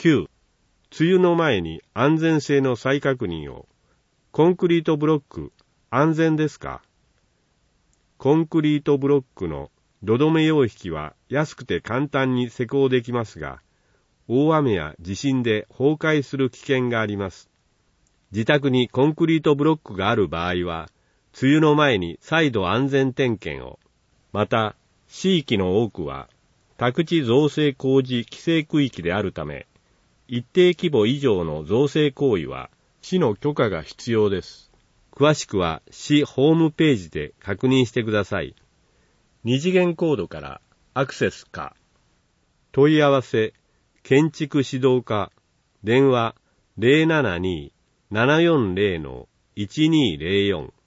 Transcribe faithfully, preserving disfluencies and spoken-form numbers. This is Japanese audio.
きゅう、梅雨の前に安全性の再確認を。コンクリートブロック、安全ですか？コンクリートブロックの土留め用引は安くて簡単に施工できますが、大雨や地震で崩壊する危険があります。自宅にコンクリートブロックがある場合は、梅雨の前に再度安全点検を。また、地域の多くは、宅地造成工事規制区域であるため、一定規模以上の造成行為は、市の許可が必要です。詳しくは市ホームページで確認してください。二次元コードからアクセスか。問い合わせ、建築指導課、電話 ゼロななに ななよんゼロ いちにゼロよん